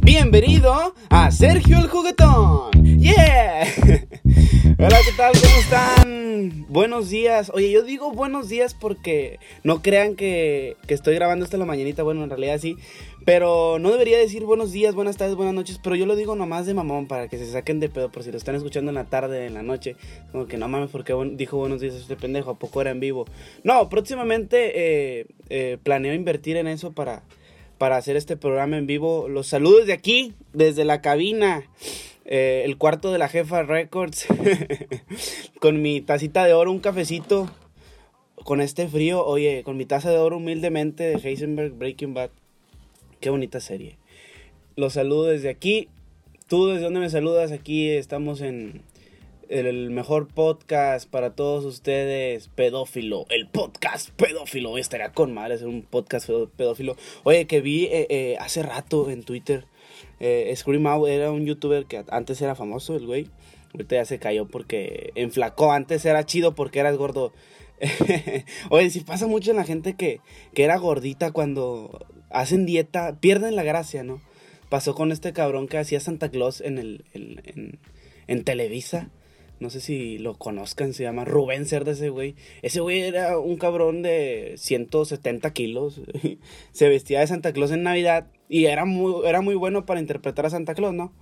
Bienvenido a Sergio el Juguetón. ¡Yeah! Hola, ¿qué tal? ¿Cómo están? Buenos días. Oye, yo digo buenos días porque no crean que estoy grabando esto en la mañanita. Bueno, en realidad sí. Pero no debería decir buenos días, buenas tardes, buenas noches. Pero yo lo digo nomás de mamón para que se saquen de pedo. Por si lo están escuchando en la tarde, en la noche. Como que no mames, ¿por qué dijo buenos días este pendejo? ¿A poco era en vivo? No, próximamente planeo invertir en eso para hacer este programa en vivo. Los saludos de aquí, desde la cabina, el cuarto de la jefa Records, con mi tacita de oro, un cafecito, con este frío, oye, con mi taza de oro humildemente de Heisenberg Breaking Bad. Qué bonita serie. Los saludo desde aquí. ¿Tú desde dónde me saludas? Aquí estamos en el mejor podcast para todos ustedes, Pedófilo, el podcast Pedófilo. Estaría con madre hacer un podcast pedófilo. Oye, que vi hace rato en Twitter, Scream Out era un youtuber que antes era famoso, el güey. Ahorita ya se cayó porque enflacó. Antes era chido porque eras gordo. Oye, si pasa mucho en la gente que era gordita, cuando hacen dieta, pierden la gracia, ¿no? Pasó con este cabrón que hacía Santa Claus en Televisa. No sé si lo conozcan, se llama Rubén Cerda ese güey. Ese güey era un cabrón de 170 kilos. Se vestía de Santa Claus en Navidad y era muy bueno para interpretar a Santa Claus, ¿no?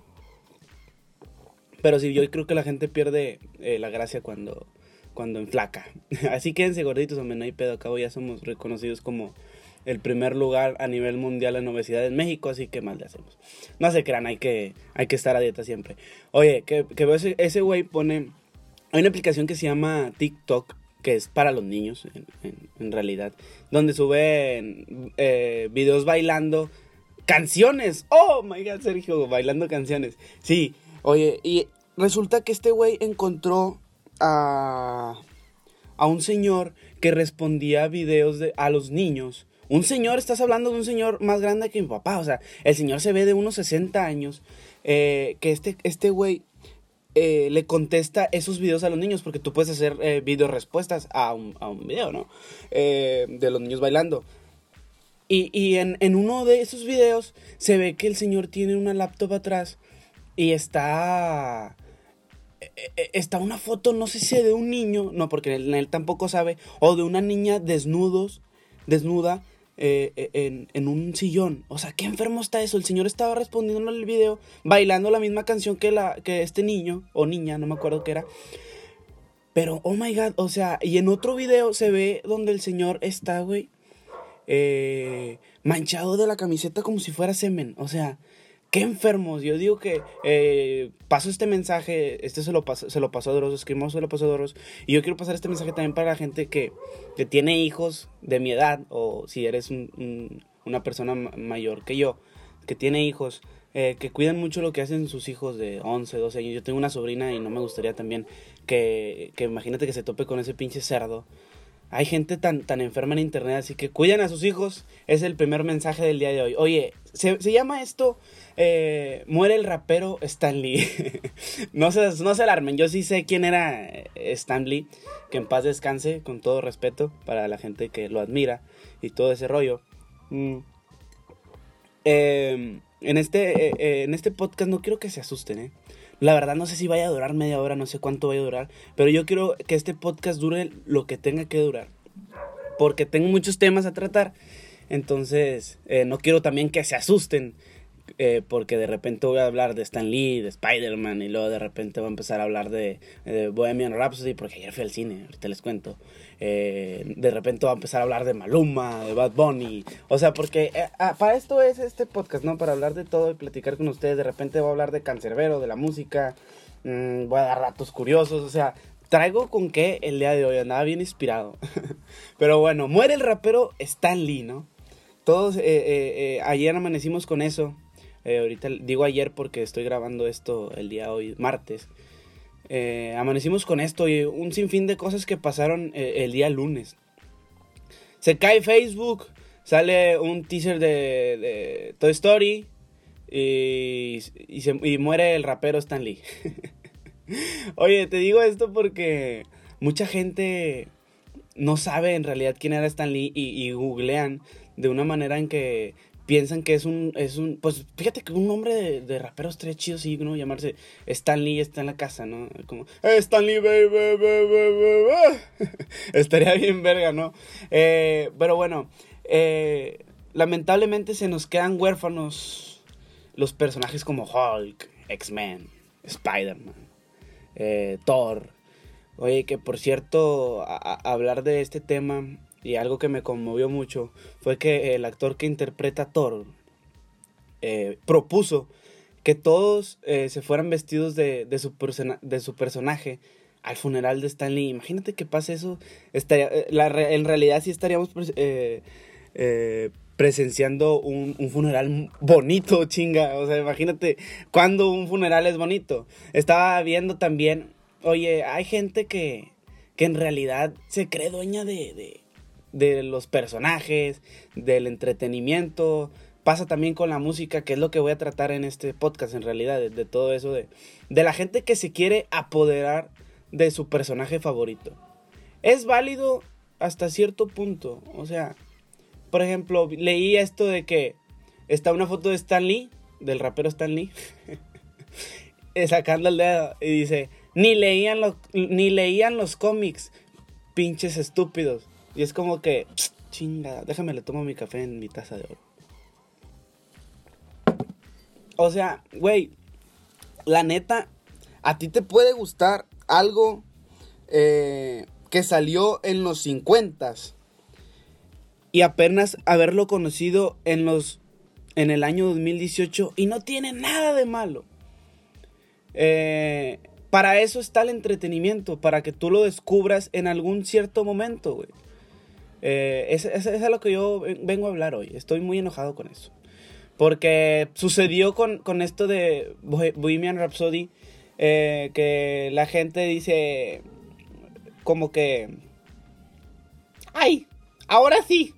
Pero sí, yo creo que la gente pierde la gracia cuando enflaca. Así quédense gorditos, hombre, no hay pedo. Acabo ya somos reconocidos como el primer lugar a nivel mundial en obesidad en México, así que más le hacemos. No se crean, hay que estar a dieta siempre. Oye, que veo ese güey pone... Hay una aplicación que se llama TikTok, que es para los niños, en realidad, donde suben videos bailando canciones. Oh my God, Sergio, bailando canciones. Sí, oye, y resulta que este güey encontró a un señor que respondía a videos a los niños. Un señor, estás hablando de un señor más grande que mi papá. O sea, el señor se ve de unos 60 años. Que este güey le contesta esos videos a los niños. Porque tú puedes hacer video respuestas a un video, ¿no? De los niños bailando. Y en uno de esos videos se ve que el señor tiene una laptop atrás. Y está una foto, no sé si de un niño. No, porque él tampoco sabe. O de una niña desnuda. En un sillón. O sea, qué enfermo está eso. El señor estaba respondiendo al video, bailando la misma canción que este niño o niña, no me acuerdo qué era. Pero, oh my God, o sea, y en otro video se ve donde el señor está, güey, manchado de la camiseta como si fuera semen. O sea, qué enfermos. Yo digo que paso este mensaje. Se lo pasó a Doros, escribimos, se lo pasó a Doros. Y yo quiero pasar este mensaje también para la gente que tiene hijos de mi edad. O si eres una persona mayor que yo, que tiene hijos, que cuidan mucho lo que hacen sus hijos de 11, 12 años. Yo tengo una sobrina y no me gustaría también que imagínate que se tope con ese pinche cerdo. Hay gente tan enferma en internet, así que cuiden a sus hijos. Es el primer mensaje del día de hoy. Oye, se llama esto muere el rapero Stan Lee. No se alarmen, yo sí sé quién era Stan Lee. Que en paz descanse, con todo respeto para la gente que lo admira y todo ese rollo. En este podcast no quiero que se asusten, La verdad no sé si vaya a durar media hora, no sé cuánto vaya a durar, pero yo quiero que este podcast dure lo que tenga que durar, porque tengo muchos temas a tratar. Entonces no quiero también que se asusten, porque de repente voy a hablar de Stan Lee, de Spider-Man, y luego de repente voy a empezar a hablar de Bohemian Rhapsody, porque ayer fui al cine, ahorita les cuento. De repente voy a empezar a hablar de Maluma, de Bad Bunny. O sea, porque para esto es este podcast, ¿no? Para hablar de todo y platicar con ustedes. De repente voy a hablar de Cancerbero, de la música. Voy a dar ratos curiosos, o sea, traigo con qué el día de hoy. Andaba bien inspirado. Pero bueno, muere el rapero Stan Lee, ¿no? Todos ayer amanecimos con eso. Ahorita digo ayer porque estoy grabando esto el día hoy, martes. Amanecimos con esto y un sinfín de cosas que pasaron el día lunes. Se cae Facebook, sale un teaser de Toy Story y muere el rapero Stan Lee. Oye, te digo esto porque mucha gente no sabe en realidad quién era Stan Lee y googlean de una manera en que piensan que pues fíjate que un nombre de rapero estaría chido, sí, ¿no? Llamarse Stan Lee está en la casa, ¿no? Como, Stan Lee, baby. Estaría bien verga, ¿no? Pero bueno, lamentablemente se nos quedan huérfanos los personajes como Hulk, X-Men, Spider-Man, Thor. Oye, que por cierto, hablar de este tema y algo que me conmovió mucho fue que el actor que interpreta a Thor propuso que todos se fueran vestidos de su personaje al funeral de Stan Lee. Imagínate que pase eso. En realidad sí estaríamos presenciando un funeral bonito, chinga. O sea, imagínate cuando un funeral es bonito. Estaba viendo también, oye, hay gente que en realidad se cree dueña de los personajes, del entretenimiento. Pasa también con la música, que es lo que voy a tratar en este podcast en realidad, de todo eso, de la gente que se quiere apoderar de su personaje favorito. Es válido hasta cierto punto. O sea, por ejemplo, leí esto de que está una foto de Stan Lee, del rapero Stan Lee, sacando el dedo y dice, ni leían los cómics, pinches estúpidos. Y es como que, chinga, déjame le tomo mi café en mi taza de oro. O sea, güey, la neta, a ti te puede gustar algo que salió en los 50s y apenas haberlo conocido en el año 2018 y no tiene nada de malo. Para eso está el entretenimiento, para que tú lo descubras en algún cierto momento, güey. Eso es lo que yo vengo a hablar hoy. Estoy muy enojado con eso. Porque sucedió con esto de Bohemian Rhapsody, que la gente dice como que, ¡ay! Ahora sí.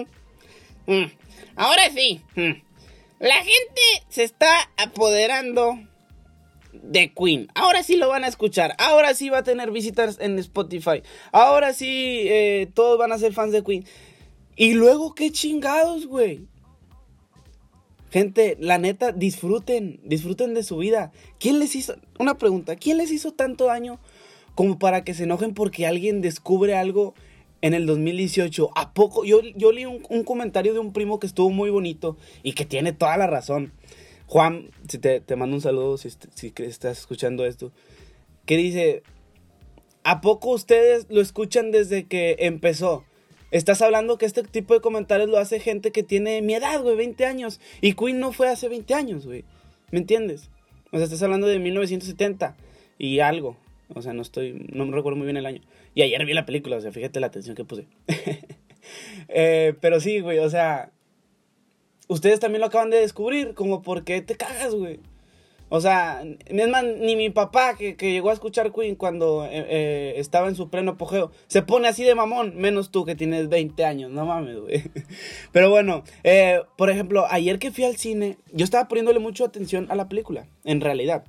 Ahora sí. La gente se está apoderando de Queen. Ahora sí lo van a escuchar. Ahora sí va a tener visitas en Spotify. Ahora sí todos van a ser fans de Queen. Y luego, ¿qué chingados, güey? Gente, la neta, disfruten de su vida. Una pregunta, ¿quién les hizo tanto daño como para que se enojen porque alguien descubre algo en el 2018? ¿A poco? Yo leí un comentario de un primo que estuvo muy bonito y que tiene toda la razón. Juan, si te mando un saludo si estás escuchando esto. Que dice, ¿a poco ustedes lo escuchan desde que empezó? Estás hablando que este tipo de comentarios lo hace gente que tiene mi edad, güey, 20 años. Y Queen no fue hace 20 años, güey. ¿Me entiendes? O sea, estás hablando de 1970 y algo. O sea, no me recuerdo muy bien el año. Y ayer vi la película, o sea, fíjate la atención que puse. Pero sí, güey, o sea, ustedes también lo acaban de descubrir. Como, ¿por qué te cagas, güey? O sea, es más, ni mi papá, que llegó a escuchar Queen cuando estaba en su pleno apogeo, se pone así de mamón, menos tú que tienes 20 años, no mames, güey. Pero bueno, por ejemplo, ayer que fui al cine, yo estaba poniéndole mucha atención a la película, en realidad.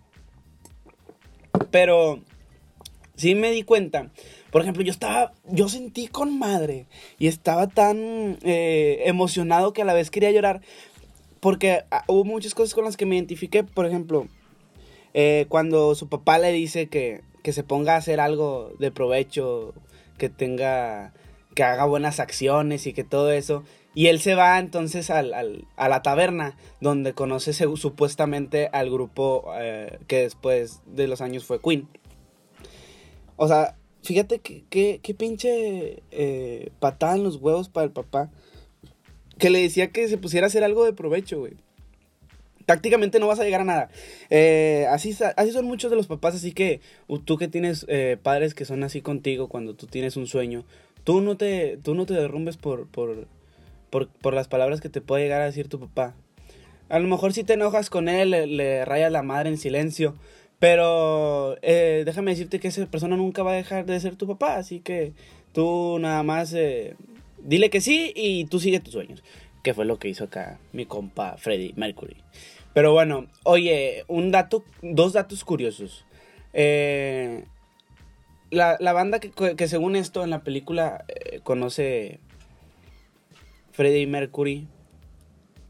Pero sí me di cuenta, por ejemplo, yo sentí con madre y estaba tan emocionado que a la vez quería llorar. Porque hubo muchas cosas con las que me identifiqué. Por ejemplo, cuando su papá le dice que se ponga a hacer algo de provecho, que haga buenas acciones y que todo eso. Y él se va entonces a la taberna, donde conoce supuestamente al grupo que después de los años fue Queen. O sea, fíjate que pinche patada en los huevos para el papá. Que le decía que se pusiera a hacer algo de provecho, güey. Tácticamente no vas a llegar a nada. Así son muchos de los papás, así que tú que tienes padres que son así contigo cuando tú tienes un sueño, tú no te derrumbes por las palabras que te puede llegar a decir tu papá. A lo mejor si te enojas con él, le rayas la madre en silencio, pero déjame decirte que esa persona nunca va a dejar de ser tu papá, así que tú nada más dile que sí y tú sigue tus sueños, que fue lo que hizo acá mi compa Freddie Mercury. Pero bueno, oye, dos datos curiosos. La banda que según esto en la película conoce Freddie Mercury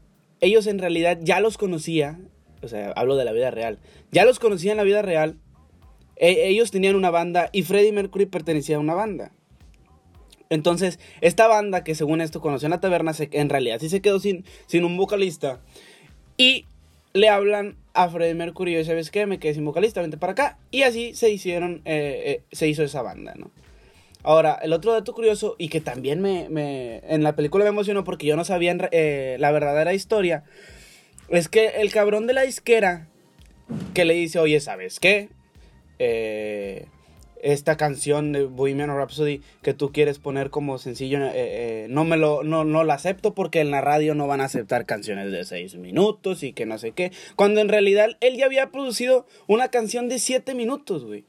ellos en realidad ya los conocía, o sea, hablo de la vida real, ya los conocía en la vida real, ellos tenían una banda y Freddie Mercury pertenecía a una banda. Entonces, esta banda que según esto conoció en la taberna, en realidad sí se quedó sin un vocalista. Y le hablan a Freddie Mercury y ¿sabes qué? Me quedé sin vocalista, vente para acá. Y así se hizo esa banda, ¿no? Ahora, el otro dato curioso y que también en la película me emocionó porque yo no sabía la verdadera historia, es que el cabrón de la disquera que le dice, oye, ¿sabes qué? Esta canción de Bohemian Rhapsody que tú quieres poner como sencillo, no la acepto porque en la radio no van a aceptar canciones de 6 minutos y que no sé qué. Cuando en realidad él ya había producido una canción de 7 minutos, güey.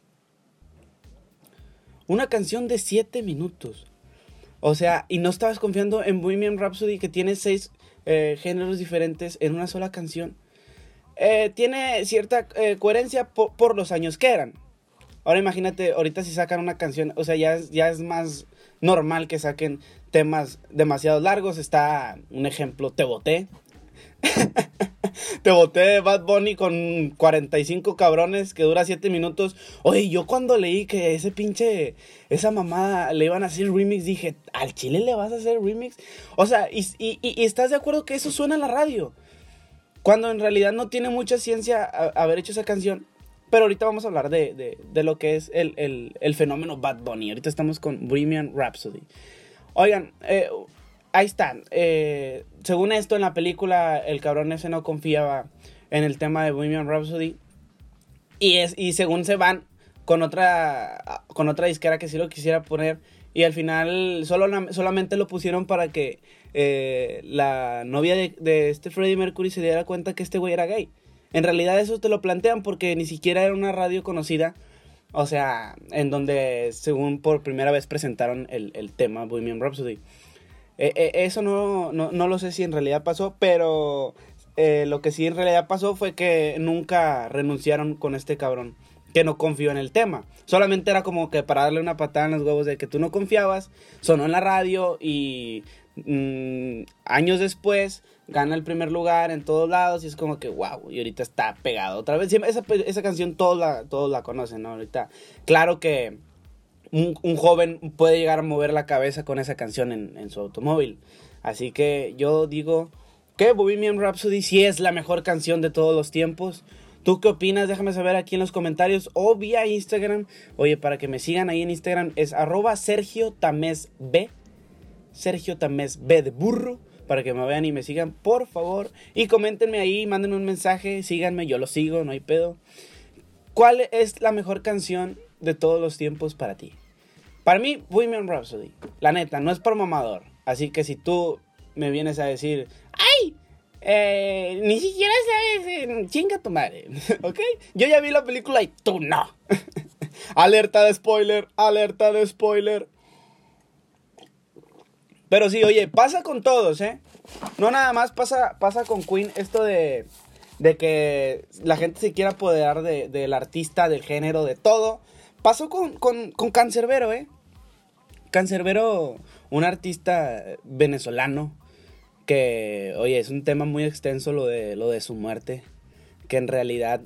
Una canción de 7 minutos. O sea, y no estabas confiando en Bohemian Rhapsody que tiene 6 géneros diferentes en una sola canción. Tiene cierta coherencia por los años que eran. Ahora imagínate, ahorita si sacan una canción, o sea, ya es más normal que saquen temas demasiado largos. Está un ejemplo, Te Boté. Te Boté de Bad Bunny con 45 cabrones que dura 7 minutos. Oye, yo cuando leí que esa mamada le iban a hacer remix, dije, ¿al chile le vas a hacer remix? O sea, y ¿estás de acuerdo que eso suena en la radio? Cuando en realidad no tiene mucha ciencia haber hecho esa canción. Pero ahorita vamos a hablar de lo que es el fenómeno Bad Bunny. Ahorita estamos con Bohemian Rhapsody. Oigan, ahí está. Según esto, en la película, el cabrón ese no confiaba en el tema de Bohemian Rhapsody. Y según se van con otra disquera que sí lo quisiera poner. Y al final solamente lo pusieron para que la novia de este Freddie Mercury se diera cuenta que este güey era gay. En realidad eso te lo plantean porque ni siquiera era una radio conocida. O sea, en donde según por primera vez presentaron el tema Bohemian Rhapsody. Eso no lo sé si en realidad pasó, pero lo que sí en realidad pasó fue que nunca renunciaron con este cabrón, que no confió en el tema. Solamente era como que para darle una patada en los huevos de que tú no confiabas. Sonó en la radio y años después gana el primer lugar en todos lados y es como que wow, y ahorita está pegado otra vez. Esa canción todos la conocen, ¿no? Ahorita, claro que un joven puede llegar a mover la cabeza con esa canción en su automóvil. Así que yo digo que Bohemian Rhapsody sí es la mejor canción de todos los tiempos. ¿Tú qué opinas? Déjame saber aquí en los comentarios o vía Instagram. Oye, para que me sigan ahí en Instagram es @SergioTamesB. Sergio Tamés B de burro, para que me vean y me sigan, por favor. Y coméntenme ahí, mándenme un mensaje, síganme, yo lo sigo, no hay pedo. ¿Cuál es la mejor canción de todos los tiempos para ti? Para mí, Bohemian Rhapsody. La neta, no es por mamador. Así que si tú me vienes a decir, ¡ay! Ni siquiera sabes, chinga tu madre, ¿ok? Yo ya vi la película y tú no. Alerta de spoiler, alerta de spoiler. Pero sí, oye, pasa con todos, ¿eh? No nada más pasa con Queen esto de que la gente se quiera apoderar del artista, del género, de todo. Pasó con Canserbero, ¿eh? Canserbero, un artista venezolano que, oye, es un tema muy extenso lo de su muerte, que en realidad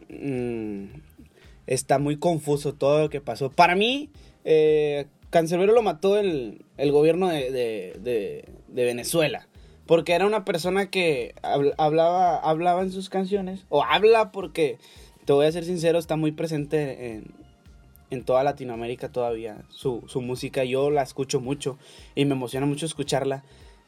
está muy confuso todo lo que pasó. Para mí, Canserbero lo mató el gobierno de Venezuela, porque era una persona que hablaba en sus canciones, o habla porque, te voy a ser sincero, está muy presente en toda Latinoamérica todavía, su música. Yo la escucho mucho y me emociona mucho escucharla,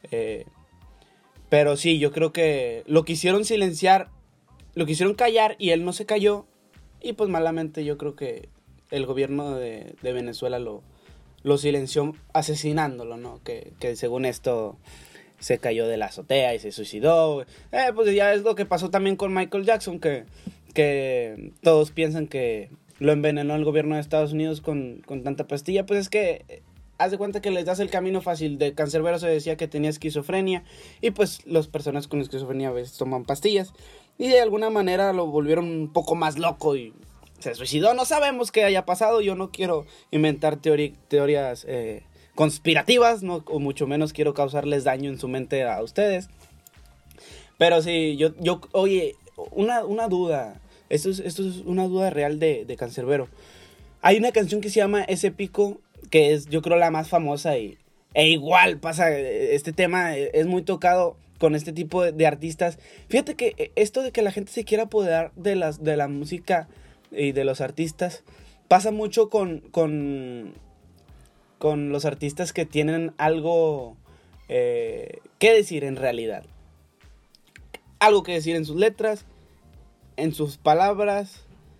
pero sí, yo creo que lo quisieron silenciar, lo quisieron callar y él no se calló, y pues malamente yo creo que el gobierno de Venezuela lo silenció asesinándolo, ¿no? Que según esto se cayó de la azotea y se suicidó. Pues ya es lo que pasó también con Michael Jackson, que todos piensan que lo envenenó el gobierno de Estados Unidos con tanta pastilla. Pues es que haz de cuenta que les das el camino fácil. De Canserbero se decía que tenía esquizofrenia, y pues las personas con esquizofrenia a veces toman pastillas, y de alguna manera lo volvieron un poco más loco y se suicidó. No sabemos qué haya pasado. Yo no quiero inventar teorías conspirativas, no, o mucho menos quiero causarles daño en su mente a ustedes. Pero sí, oye, una duda. Esto es una duda real de Canserbero. Hay una canción que se llama Es Épico, que es, yo creo, la más famosa e igual pasa, este tema es muy tocado con este tipo de artistas. Fíjate que esto de que la gente se quiera apoderar de la música y de los artistas pasa mucho con los artistas que tienen algo que decir en realidad. Algo que decir en sus letras, en sus palabras,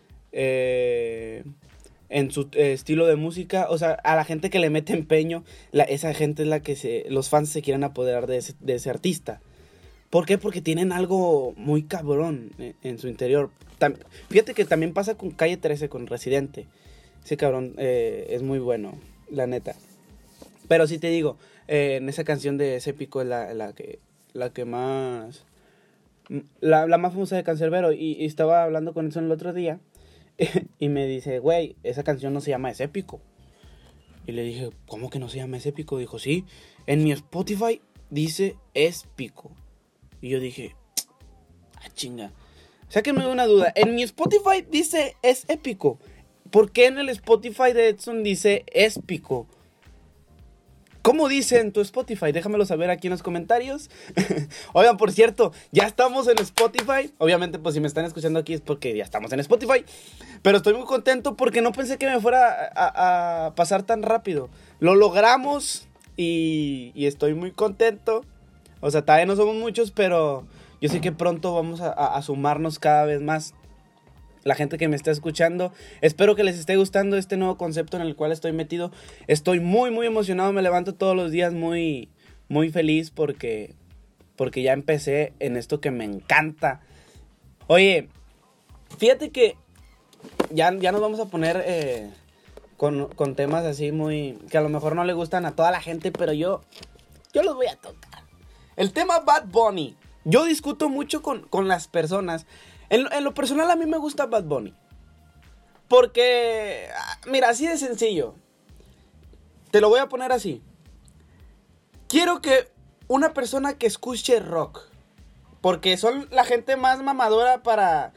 en su estilo de música. O sea, a la gente que le mete empeño, esa gente es la que los fans se quieren apoderar de ese artista. ¿Por qué? Porque tienen algo muy cabrón en su interior. Fíjate que también pasa con Calle 13, con Residente. Ese cabrón es muy bueno, la neta. Pero sí te digo, en esa canción de Es Épico es la que más... La más famosa de Canserbero. Y estaba hablando con eso el otro día. Y me dice, güey, esa canción no se llama Es Épico. Y le dije, ¿cómo que no se llama Es Épico? Dijo, sí, en mi Spotify dice Es Pico. Y yo dije, chinga. Sáquenme una duda. En mi Spotify dice Es Épico. ¿Por qué en el Spotify de Edson dice Es Pico? ¿Cómo dice en tu Spotify? Déjamelo saber aquí en los comentarios. Oigan, por cierto, ya estamos en Spotify. Obviamente, pues si me están escuchando aquí es porque ya estamos en Spotify. Pero estoy muy contento porque no pensé que me fuera a pasar tan rápido. Lo logramos y estoy muy contento. O sea, todavía no somos muchos, pero yo sé que pronto vamos a sumarnos cada vez más. La gente que me está escuchando, espero que les esté gustando este nuevo concepto en el cual estoy metido. Estoy muy, muy emocionado, me levanto todos los días muy, muy feliz porque ya empecé en esto que me encanta. Oye, fíjate que ya nos vamos a poner con temas así muy... que a lo mejor no le gustan a toda la gente, pero yo los voy a tocar. El tema Bad Bunny. Yo discuto mucho con las personas. En lo personal a mí me gusta Bad Bunny. Porque, mira, así de sencillo. Te lo voy a poner así. Quiero que una persona que escuche rock, porque son la gente más mamadora para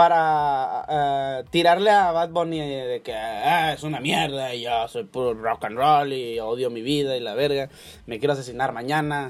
tirarle a Bad Bunny de que es una mierda y yo soy puro rock and roll y odio mi vida y la verga, me quiero asesinar mañana.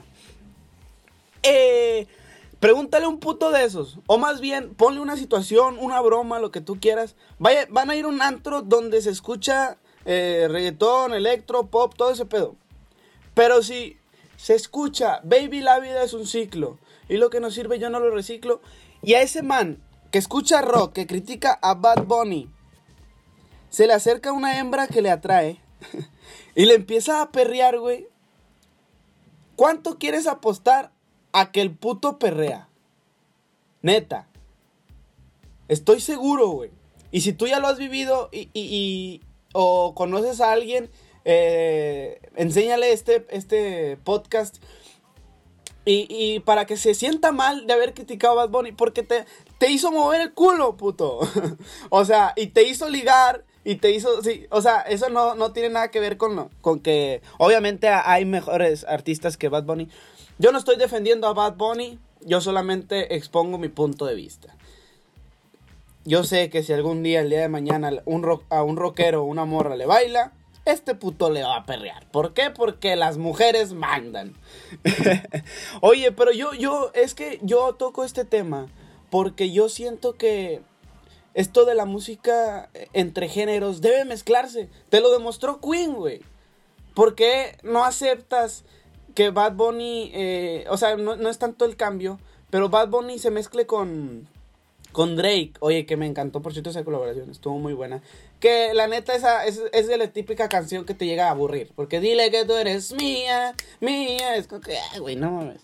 Pregúntale a un puto de esos. O más bien, ponle una situación, una broma, lo que tú quieras. Van a ir a un antro donde se escucha reggaetón, electro, pop, todo ese pedo. Pero si se escucha, baby, la vida es un ciclo, y lo que nos sirve yo no lo reciclo. Y a ese man que escucha rock, que critica a Bad Bunny, se le acerca una hembra que le atrae y le empieza a perrear, güey. ¿Cuánto quieres apostar a que el puto perrea? Neta. Estoy seguro, güey. Y si tú ya lo has vivido o conoces a alguien, enséñale este podcast. Y para que se sienta mal de haber criticado a Bad Bunny, porque te hizo mover el culo, puto. O sea, y te hizo ligar, y te hizo... Sí, o sea, eso no tiene nada que ver con que... Obviamente hay mejores artistas que Bad Bunny. Yo no estoy defendiendo a Bad Bunny, yo solamente expongo mi punto de vista. Yo sé que si algún día, el día de mañana, a un rockero o una morra le baila, este puto le va a perrear. ¿Por qué? Porque las mujeres mandan. Oye, pero es que yo toco este tema porque yo siento que esto de la música entre géneros debe mezclarse. Te lo demostró Queen, güey. ¿Por qué no aceptas que Bad Bunny, o sea, no es tanto el cambio, pero Bad Bunny se mezcle con Drake? Oye, que me encantó, por cierto, esa colaboración, estuvo muy buena. Que la neta esa es de la típica canción que te llega a aburrir, porque dile que tú eres mía, es como que, güey, no mames.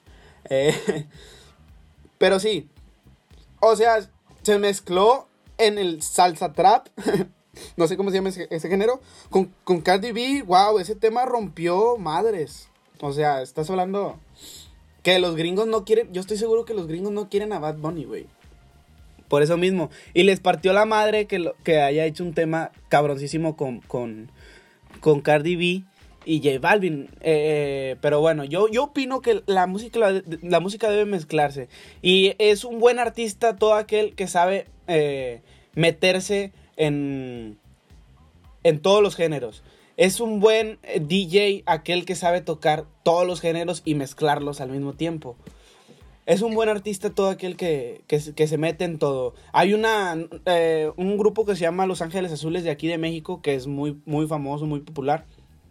Pero sí, o sea, se mezcló en el salsa trap, no sé cómo se llama ese género, con Cardi B. Wow, ese tema rompió madres. O sea, estás hablando que los gringos no quieren... Yo estoy seguro que los gringos no quieren a Bad Bunny, güey. Por eso mismo. Y les partió la madre que haya hecho un tema cabroncísimo con Cardi B. y J Balvin. Pero bueno, yo opino que la música debe mezclarse. Y es un buen artista todo aquel que sabe meterse en todos los géneros. Es un buen DJ aquel que sabe tocar todos los géneros y mezclarlos al mismo tiempo. Es un buen artista todo aquel que se mete en todo. Hay un grupo que se llama Los Ángeles Azules de aquí de México, que es muy, muy famoso, muy popular.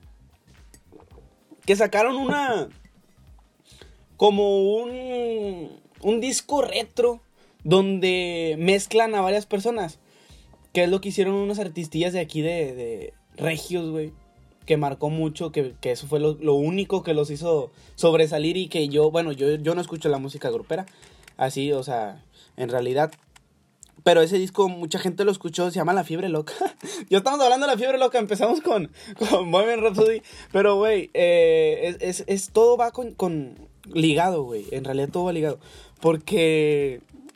Que sacaron como un disco retro donde mezclan a varias personas. Que es lo que hicieron unos artistillas de aquí de Regios, güey. Que marcó mucho, que eso fue lo único que los hizo sobresalir y que yo no escucho la música grupera, así, o sea, en realidad, pero ese disco mucha gente lo escuchó, se llama La Fiebre Loca. Ya estamos hablando de La Fiebre Loca, empezamos con Bohemian Rhapsody, pero güey, todo va con ligado, güey, en realidad todo va ligado, porque...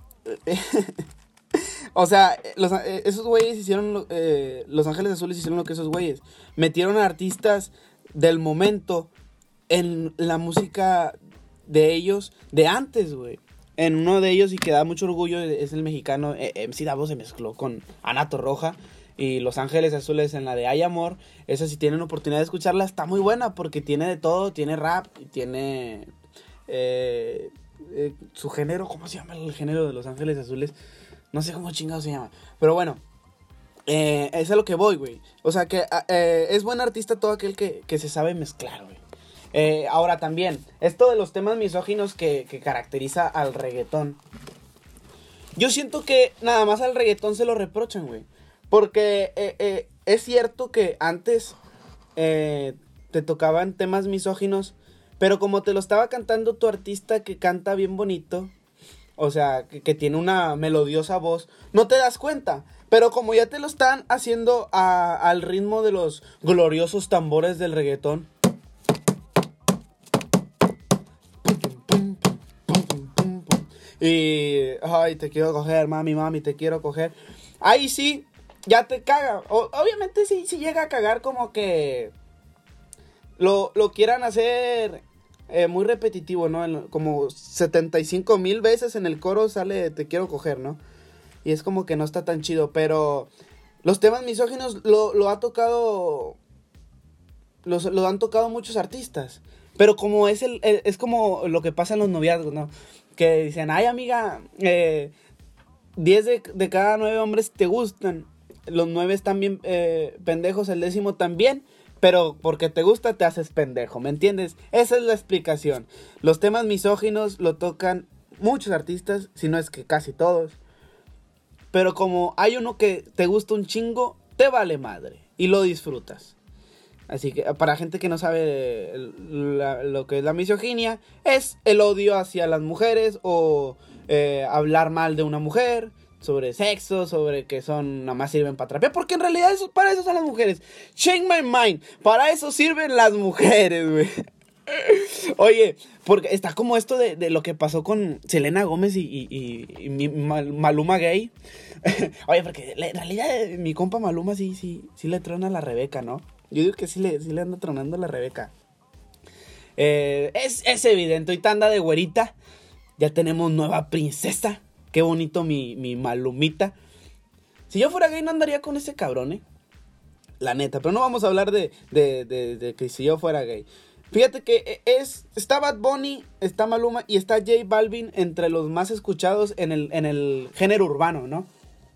O sea, esos güeyes hicieron, Los Ángeles Azules hicieron lo que esos güeyes. Metieron a artistas del momento en la música de ellos, de antes, güey. En uno de ellos, y que da mucho orgullo, es el mexicano MC Davo, se mezcló con Ana Torroja. Y Los Ángeles Azules en la de Hay Amor. Esa, si tienen oportunidad de escucharla, está muy buena porque tiene de todo. Tiene rap y tiene su género. ¿Cómo se llama el género de Los Ángeles Azules? No sé cómo chingado se llama. Pero bueno, es a lo que voy, güey. O sea, que es buen artista todo aquel que se sabe mezclar, güey. Ahora también, esto de los temas misóginos que caracteriza al reggaetón. Yo siento que nada más al reggaetón se lo reprochan, güey. Porque es cierto que antes te tocaban temas misóginos, pero como te lo estaba cantando tu artista que canta bien bonito... O sea, que tiene una melodiosa voz. No te das cuenta. Pero como ya te lo están haciendo al ritmo de los gloriosos tambores del reggaetón. Y... Ay, te quiero coger, mami, te quiero coger. Ahí sí, ya te caga. Obviamente sí llega a cagar como que... Lo quieran hacer... muy repetitivo, ¿no? Como 75,000 veces en el coro sale te quiero coger, ¿no? Y es como que no está tan chido, pero los temas misóginos lo ha tocado, lo han tocado muchos artistas, pero como es como lo que pasa en los noviazgos, ¿no? Que dicen, ay amiga, 10 de cada 9 hombres te gustan, los 9 están bien pendejos, el 10º también. Pero porque te gusta te haces pendejo, ¿me entiendes? Esa es la explicación. Los temas misóginos lo tocan muchos artistas, si no es que casi todos. Pero como hay uno que te gusta un chingo, te vale madre y lo disfrutas. Así que para gente que no sabe lo que es la misoginia, es el odio hacia las mujeres o hablar mal de una mujer, sobre sexo, sobre que nada más sirven para trapear, porque en realidad para eso son las mujeres. Change my mind, para eso sirven las mujeres, güey. Oye, porque está como esto de lo que pasó con Selena Gómez y Maluma Gay. Oye, porque en realidad mi compa Maluma sí le trona a la Rebeca, ¿no? Yo digo que sí le anda tronando a la Rebeca. Es evidente, ahorita anda de güerita. Ya tenemos nueva princesa. Qué bonito mi Malumita. Si yo fuera gay no andaría con ese cabrón, la neta. Pero no vamos a hablar de que si yo fuera gay. Fíjate que está Bad Bunny, está Maluma y está J Balvin entre los más escuchados en el género urbano, ¿no?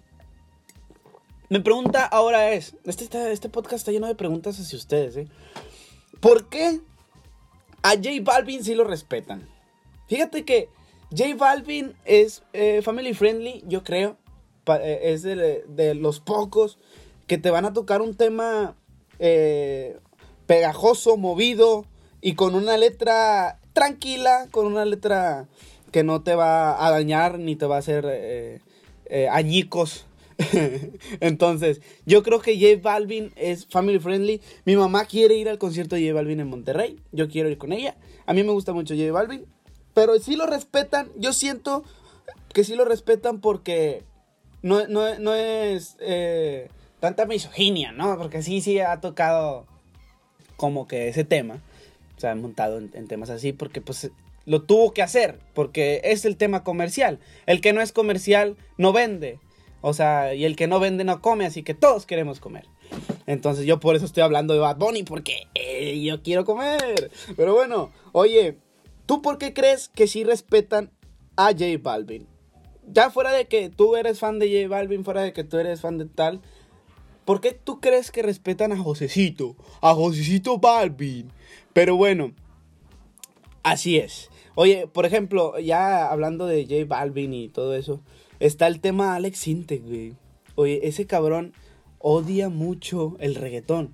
Mi pregunta ahora es, este podcast está lleno de preguntas hacia ustedes, ¿por qué a J Balvin sí lo respetan? Fíjate que J Balvin es family friendly, yo creo. Es de los pocos que te van a tocar un tema pegajoso, movido y con una letra tranquila, con una letra que no te va a dañar ni te va a hacer añicos. Entonces, yo creo que J Balvin es family friendly. Mi mamá quiere ir al concierto de J Balvin en Monterrey. Yo quiero ir con ella. A mí me gusta mucho J Balvin. Pero sí lo respetan. Yo siento que sí lo respetan porque no es tanta misoginia, ¿no? Porque sí ha tocado como que ese tema, o sea, montado en temas así, porque pues lo tuvo que hacer, porque es el tema comercial. El que no es comercial no vende, o sea, y el que no vende no come, así que todos queremos comer. Entonces yo por eso estoy hablando de Bad Bunny, porque yo quiero comer. Pero bueno, oye, ¿tú por qué crees que sí respetan a J Balvin? Ya fuera de que tú eres fan de J Balvin, fuera de que tú eres fan de tal, ¿por qué tú crees que respetan a Josecito? A Josecito Balvin. Pero bueno, así es. Oye, por ejemplo, ya hablando de J Balvin y todo eso, está el tema Alex Sintek, güey. Oye, ese cabrón odia mucho el reggaetón.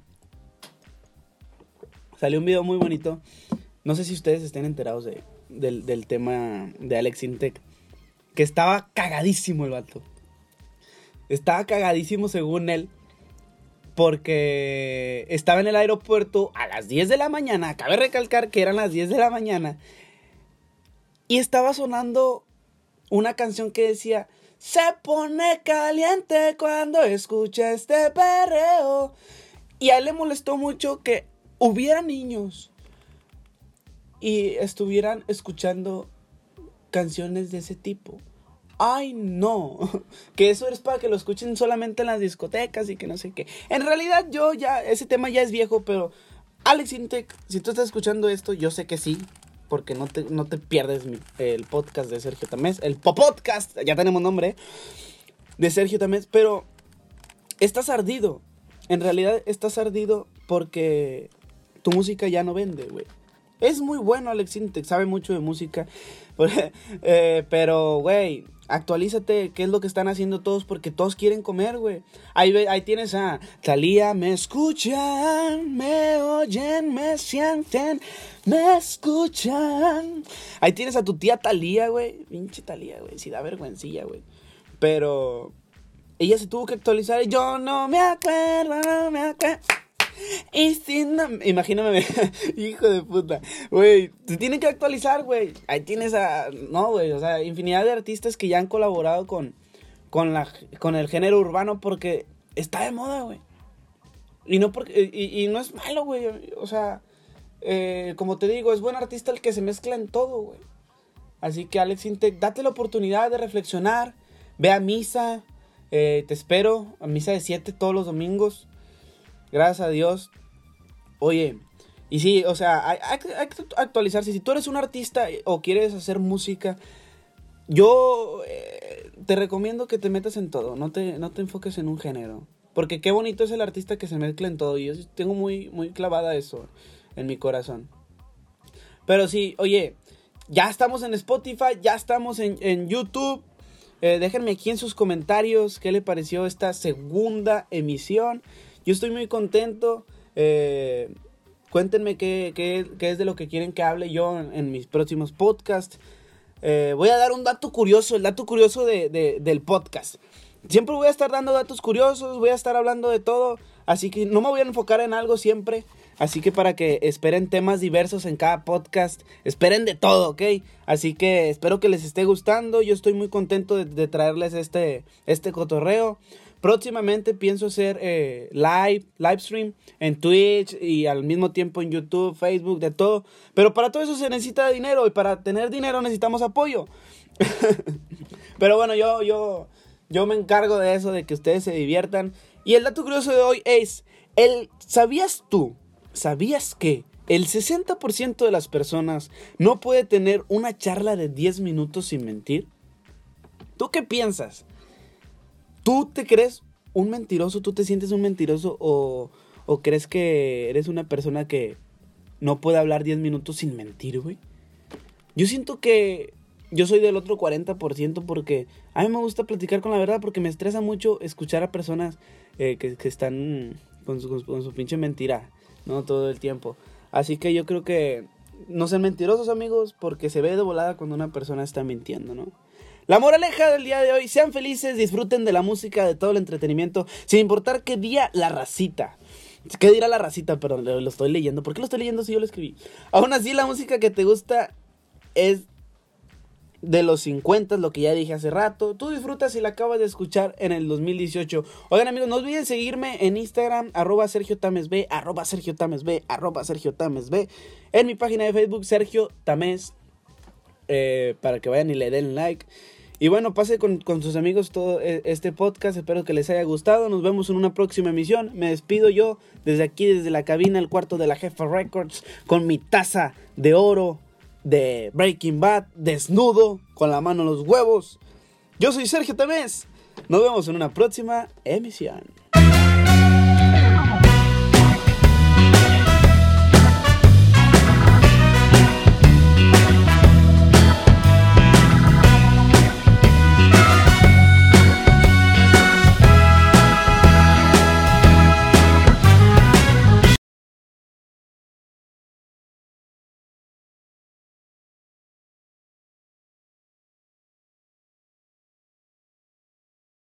Salió un video muy bonito. No sé si ustedes estén enterados del tema de Alex Sintek, que estaba cagadísimo el vato. Estaba cagadísimo según él, porque estaba en el aeropuerto a las 10 de la mañana. Cabe recalcar que eran las 10 de la mañana. Y estaba sonando una canción que decía: se pone caliente cuando escucha este perreo. Y a él le molestó mucho que hubiera niños y estuvieran escuchando canciones de ese tipo. Ay, no, que eso es para que lo escuchen solamente en las discotecas y que no sé qué. En realidad ese tema ya es viejo, pero Alex Sintek, si tú estás escuchando esto, yo sé que sí, porque no te pierdes el podcast de Sergio Tamés, el podcast, ya tenemos nombre, de Sergio Tamés, pero estás ardido. En realidad estás ardido porque tu música ya no vende, güey. Es muy bueno Alex Sintek, sabe mucho de música, pero, güey, actualízate. ¿Qué es lo que están haciendo todos? Porque todos quieren comer, güey. Ahí tienes a Thalía: me escuchan, me oyen, me sienten, me escuchan. Ahí tienes a tu tía Thalía, güey. Pinche Thalía, güey, sí da vergüencilla, güey. Pero ella se tuvo que actualizar y yo no me acuerdo. Y si no, imagíname, hijo de puta, güey, se tienen que actualizar, güey. Ahí tienes no, güey, o sea, infinidad de artistas que ya han colaborado con el género urbano porque está de moda, güey. Y no es malo, güey, o sea, como te digo, es buen artista el que se mezcla en todo, güey. Así que Alex Sintek, date la oportunidad de reflexionar, ve a misa, te espero a misa de 7 todos los domingos. Gracias a Dios. Oye, y sí, o sea, hay que actualizarse. Si tú eres un artista o quieres hacer música, yo te recomiendo que te metas en todo. No te enfoques en un género. Porque qué bonito es el artista que se mezcla en todo. Y yo tengo muy, muy clavada eso en mi corazón. Pero sí, oye, ya estamos en Spotify, ya estamos en YouTube. Déjenme aquí en sus comentarios qué le pareció esta segunda emisión. Yo estoy muy contento. Cuéntenme qué es de lo que quieren que hable yo en mis próximos podcasts. Voy a dar un dato curioso, el dato curioso del podcast. Siempre voy a estar dando datos curiosos, voy a estar hablando de todo. Así que no me voy a enfocar en algo siempre. Así que para que esperen temas diversos en cada podcast, esperen de todo, ¿ok? Así que espero que les esté gustando. Yo estoy muy contento de traerles este cotorreo. Próximamente pienso hacer live stream en Twitch y al mismo tiempo en YouTube, Facebook, de todo. Pero para todo eso se necesita dinero y para tener dinero necesitamos apoyo. Pero bueno, yo me encargo de eso, de que ustedes se diviertan. Y el dato curioso de hoy es, ¿sabías que el 60% de las personas no puede tener una charla de 10 minutos sin mentir? ¿Tú qué piensas? ¿Tú te crees un mentiroso? ¿Tú te sientes un mentiroso? ¿O crees que eres una persona que no puede hablar 10 minutos sin mentir, güey? Yo siento que yo soy del otro 40% porque a mí me gusta platicar con la verdad, porque me estresa mucho escuchar a personas que están con su pinche mentira, ¿no? Todo el tiempo. Así que yo creo que no sean mentirosos, amigos, porque se ve de volada cuando una persona está mintiendo, ¿no? La moraleja del día de hoy: sean felices, disfruten de la música, de todo el entretenimiento, sin importar qué día la racita. ¿Qué dirá la racita? Perdón, lo estoy leyendo. ¿Por qué lo estoy leyendo si yo lo escribí? Aún así, la música que te gusta es de los 50, lo que ya dije hace rato. Tú disfrutas si la acabas de escuchar en el 2018. Oigan, amigos, no olviden seguirme en Instagram, @SergioTamesB, @SergioTamesB, @SergioTamesB. En mi página de Facebook, Sergio Tamés, para que vayan y le den like. Y bueno, pase con sus amigos todo este podcast. Espero que les haya gustado. Nos vemos en una próxima emisión. Me despido yo desde aquí, desde la cabina, el cuarto de la Jefa Records, con mi taza de oro de Breaking Bad, desnudo, con la mano en los huevos. Yo soy Sergio Tamés. Nos vemos en una próxima emisión.